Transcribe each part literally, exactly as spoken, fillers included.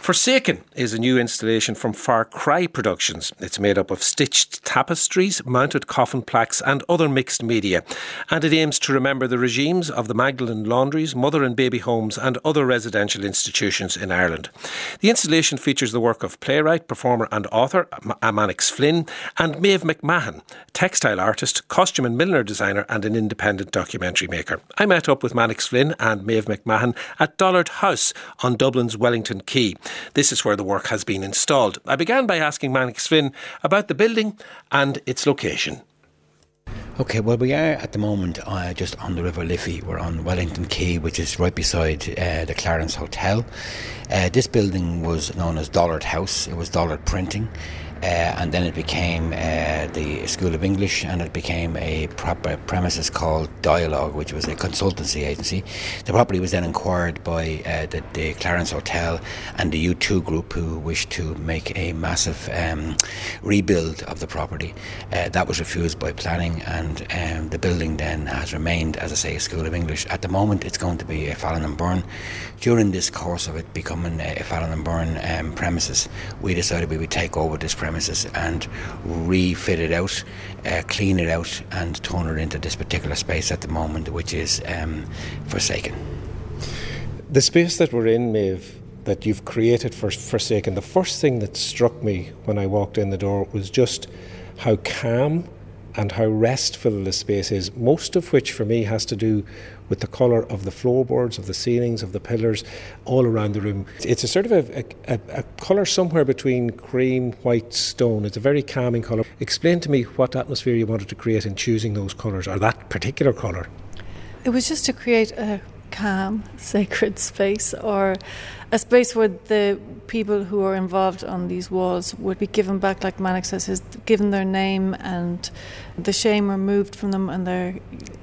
Forsaken is a new installation from Far Cry Productions. It's made up of stitched tapestries, mounted coffin plaques and other mixed media. And it aims to remember the regimes of the Magdalen Laundries, mother and baby homes and other residential institutions in Ireland. The installation features the work of playwright, performer and author Mannix Flynn and Maeve McMahon, textile artist, costume and milliner designer and an independent documentary maker. I met up with Mannix Flynn and Maeve McMahon at Dollard House on Dublin's Wellington Quay. This is where the work has been installed. I began by asking Mannix Flynn about the building and its location. OK, well, we are at the moment uh, just on the River Liffey. We're on Wellington Quay, which is right beside uh, the Clarence Hotel. Uh, this building was known as Dollard House. It was Dollard Printing. Uh, and then it became uh, the School of English, and it became a proper premises called Dialogue, which was a consultancy agency. The property was then acquired by uh, the, the Clarence Hotel and the U two group, who wished to make a massive um, rebuild of the property. Uh, that was refused by planning, and um, the building then has remained, as I say, a School of English. At the moment it's going to be a Fallon and Byrne. During this course of it becoming a Fallon and Byrne um, premises, we decided we would take over this premises and refit it out, uh, clean it out and turn it into this particular space at the moment, which is um, Forsaken. The space that we're in, Maeve, that you've created for Forsaken, the first thing that struck me when I walked in the door was just how calm and how restful the space is, most of which for me has to do with the colour of the floorboards, of the ceilings, of the pillars, all around the room. It's a sort of a, a, a colour somewhere between cream, white, stone. It's a very calming colour. Explain to me what atmosphere you wanted to create in choosing those colours, or that particular colour. It was just to create a calm, sacred space, or a space where the people who are involved on these walls would be given back, like Mannix says, is given their name and the shame removed from them, and they're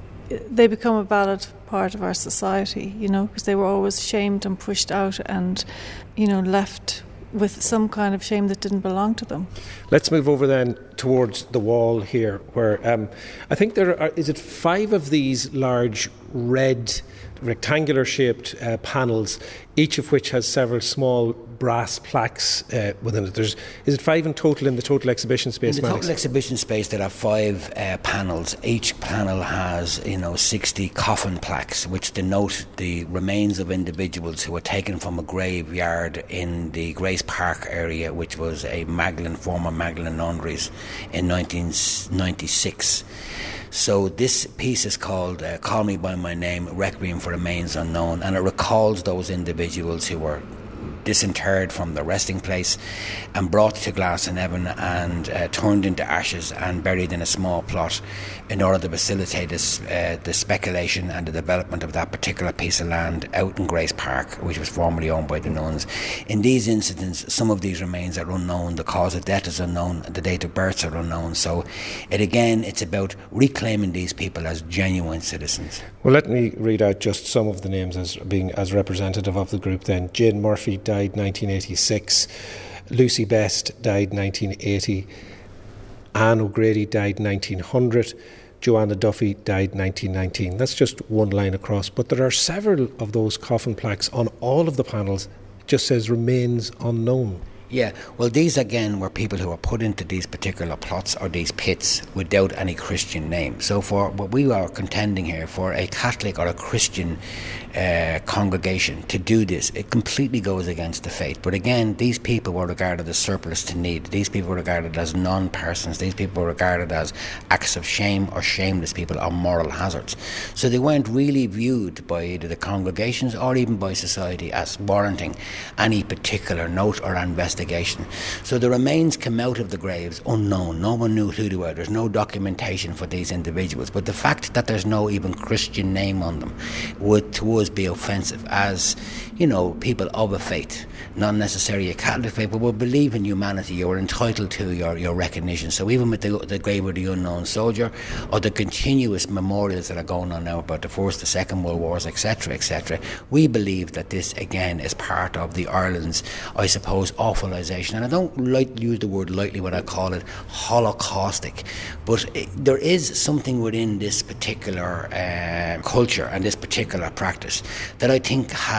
they become a valid part of our society, you know, because they were always shamed and pushed out and, you know, left with some kind of shame that didn't belong to them. Let's move over then towards the wall here, where um, I think there are, is it five of these large red rectangular shaped uh, panels, each of which has several small brass plaques uh, within it. There's, is it five in total in the total exhibition space? In the total exhibition space there are five uh, panels. Each panel has, you know, sixty coffin plaques which denote the remains of individuals who were taken from a graveyard in the Grace Park area, which was a Magdalen, former Magdalen Laundries, in nineteen ninety-six. So this piece is called uh, Call Me By My Name, Requiem for Remains Unknown, and it recalls those individuals who were disinterred from the resting place and brought to Glasnevin and uh, turned into ashes and buried in a small plot in order to facilitate this, uh, the speculation and the development of that particular piece of land out in Grace Park, which was formerly owned by the nuns. In these incidents, some of these remains are unknown, the cause of death is unknown, the date of births are unknown. So it again, it's about reclaiming these people as genuine citizens. Well, let me read out just some of the names as being as representative of the group then. Jane Murphy died nineteen eighty-six, Lucy Best died nineteen eighty, Anne O'Grady died nineteen hundred, Joanna Duffy died nineteen nineteen. That's just one line across, but there are several of those coffin plaques on all of the panels. It just says remains unknown. Yeah, well, these again were people who were put into these particular plots or these pits without any Christian name. So for what we are contending here, for a Catholic or a Christian uh, congregation to do this, it completely goes against the faith. But again, these people were regarded as surplus to need. These people were regarded as non-persons. These people were regarded as acts of shame or shameless people or moral hazards. So they weren't really viewed by either the congregations or even by society as warranting any particular note or investigation. So the remains come out of the graves unknown. No one knew who they were. There's no documentation for these individuals. But the fact that there's no even Christian name on them would to us be offensive as, you know, people of a faith, not necessarily a Catholic faith, but we believe in humanity. You're entitled to your, your recognition. So even with the, the grave of the unknown soldier or the continuous memorials that are going on now about the First, the Second World Wars, et cetera, et cetera, we believe that this again is part of the Ireland's, I suppose, awful. And I don't like use the word lightly when I call it holocaustic, but it, there is something within this particular uh, culture and this particular practice that I think has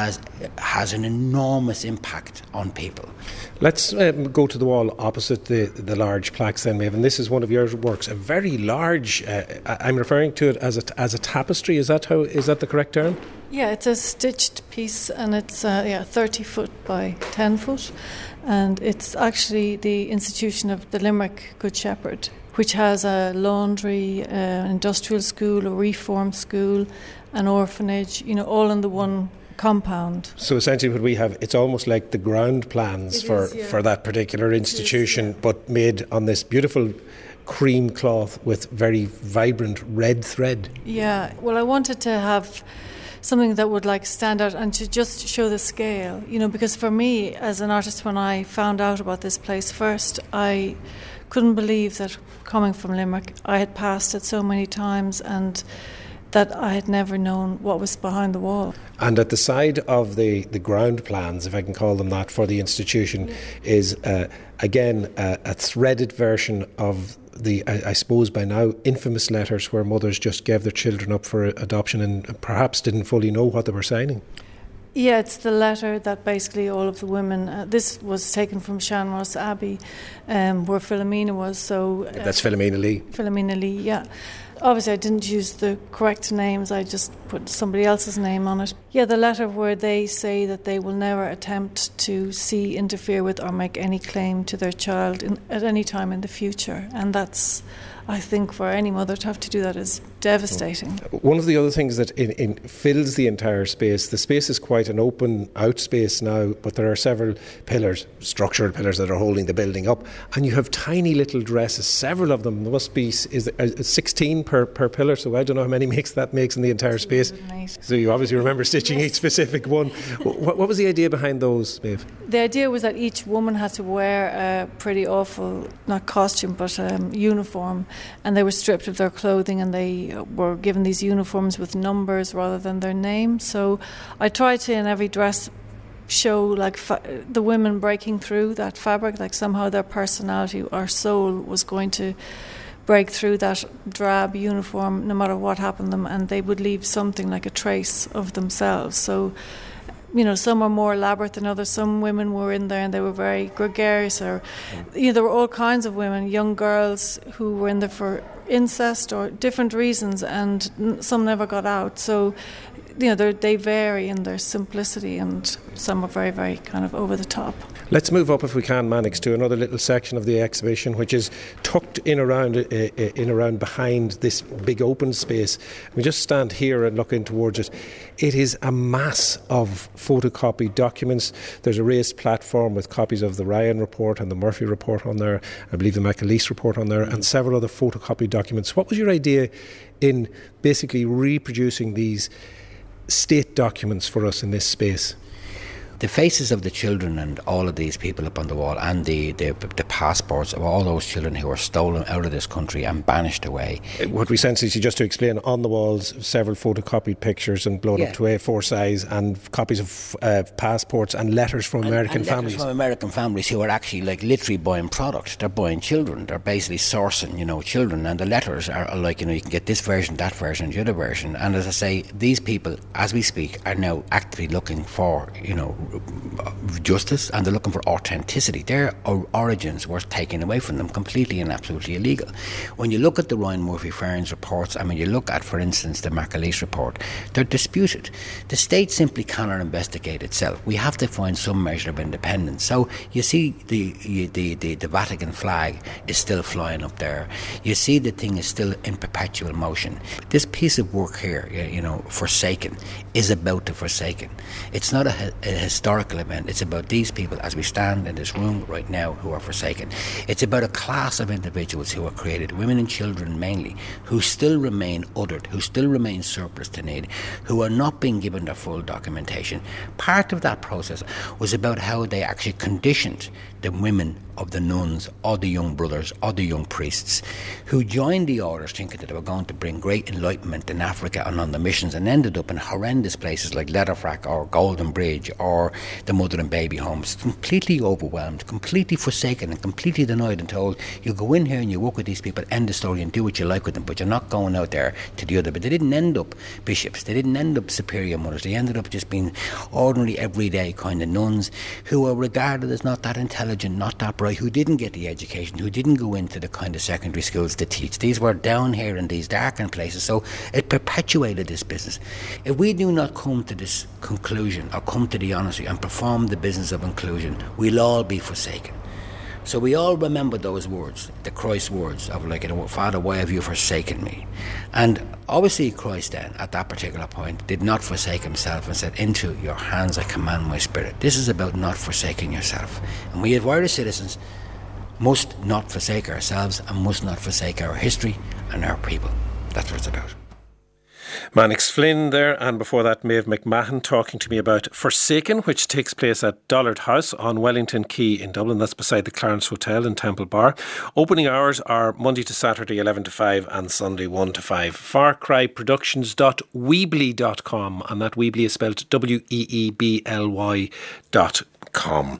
it has an enormous impact on people. Let's um, go to the wall opposite the, the large plaques then, Maeve. And this is one of your works, a very large, uh, I'm referring to it as a, as a tapestry. Is that how? Is that the correct term? Yeah, it's a stitched piece, and it's uh, yeah thirty foot by ten foot, and it's actually the institution of the Limerick Good Shepherd, which has a laundry, uh, an industrial school, a reform school, an orphanage, you know, all in the one compound. So essentially what we have, it's almost like the ground plans It for, is, yeah. for that particular institution, is, yeah. but made on this beautiful cream cloth with very vibrant red thread. Yeah, well, I wanted to have something that would like stand out and to just show the scale, you know, because for me as an artist, when I found out about this place first, I couldn't believe that coming from Limerick, I had passed it so many times and that I had never known what was behind the wall. And at the side of the, the ground plans, if I can call them that, for the institution, is uh, again uh, a threaded version of the, I, I suppose by now, infamous letters where mothers just gave their children up for adoption and perhaps didn't fully know what they were signing. Yeah, it's the letter that basically all of the women, uh, this was taken from Shanross Abbey, um, where Philomena was. So uh, That's Philomena Lee. Philomena Lee, yeah. Obviously I didn't use the correct names, I just put somebody else's name on it. Yeah, the letter where they say that they will never attempt to see, interfere with or make any claim to their child in, at any time in the future. And that's, I think, for any mother to have to do that is devastating. One of the other things that in, in fills the entire space, the space is quite an open out space now, but there are several pillars, structural pillars that are holding the building up, and you have tiny little dresses, several of them. There must be is it sixteen per, per pillar, so I don't know how many makes that makes in the entire space. So you obviously remember stitching each specific one. What, what was the idea behind those, Maeve? The idea was that each woman had to wear a pretty awful, not costume, but um, uniform, and they were stripped of their clothing and they were given these uniforms with numbers rather than their name. So I tried to, in every dress, show like fa- the women breaking through that fabric, like somehow their personality or soul was going to break through that drab uniform no matter what happened to them, and they would leave something like a trace of themselves. So, you know, some are more elaborate than others. Some women were in there and they were very gregarious, or, you know, there were all kinds of women, young girls who were in there for incest or different reasons, and some never got out. So, you know, they vary in their simplicity, and some are very, very kind of over the top. Let's move up, if we can, Mannix, to another little section of the exhibition, which is tucked in around uh, in around behind this big open space. We just stand here and look in towards it. It is a mass of photocopied documents. There's a raised platform with copies of the Ryan report and the Murphy report on there, I believe the McAleese report on there, and several other photocopied documents. What was your idea in basically reproducing these state documents for us in this space? The faces of the children and all of these people up on the wall, and the, the, the passports of all those children who were stolen out of this country and banished away. What we sense is, just to explain, on the walls several photocopied pictures and blown yeah. up to A four size, and copies of uh, passports and letters from and, American and families. Letters from American families who are actually like literally buying product. They're buying children. They're basically sourcing, you know, children. And the letters are like, you know, you can get this version, that version, the other version. And as I say, these people, as we speak, are now actively looking for, you know, justice, and they're looking for authenticity. Their origins were taken away from them, completely and absolutely illegal. When you look at the Ryan Murphy Ferns reports, I mean, you look at, for instance, the McAleese report, they're disputed. The state simply cannot investigate itself. We have to find some measure of independence. So you see the the, the, the Vatican flag is still flying up there. You see the thing is still in perpetual motion. This piece of work here, you know, Forsaken, is about the Forsaken. It's not a, a historical event. It's about these people as we stand in this room right now who are forsaken. It's about a class of individuals who are created, women and children mainly, who still remain othered, who still remain surplus to need, who are not being given their full documentation. Part of that process was about how they actually conditioned the women of the nuns or the young brothers or the young priests who joined the orders thinking that they were going to bring great enlightenment in Africa and on the missions, and ended up in horrendous places like Letterfrack or Golden Bridge or the mother and baby homes, completely overwhelmed, completely forsaken and completely denied and told, you go in here and you work with these people, end the story and do what you like with them, but you're not going out there to the other. But they didn't end up bishops, they didn't end up superior mothers, they ended up just being ordinary everyday kind of nuns who were regarded as not that intelligent, not that bright, who didn't get the education, who didn't go into the kind of secondary schools to teach. These were down here in these darkened places, so it perpetuated this business. If we do not come to this conclusion or come to the honesty and perform the business of inclusion, we'll all be forsaken. So we all remember those words, the Christ words of like, Father, why have you forsaken me? And obviously Christ then, at that particular point, did not forsake himself and said, into your hands I command my spirit. This is about not forsaking yourself. And we as Irish citizens must not forsake ourselves and must not forsake our history and our people. That's what it's about. Mannix Flynn there, and before that Maeve McMahon talking to me about Forsaken, which takes place at Dollard House on Wellington Quay in Dublin. That's beside the Clarence Hotel in Temple Bar. Opening hours are Monday to Saturday eleven to five and Sunday one to five. far cry productions dot weebly dot com, and that Weebly is spelled W E E B L Y dot com.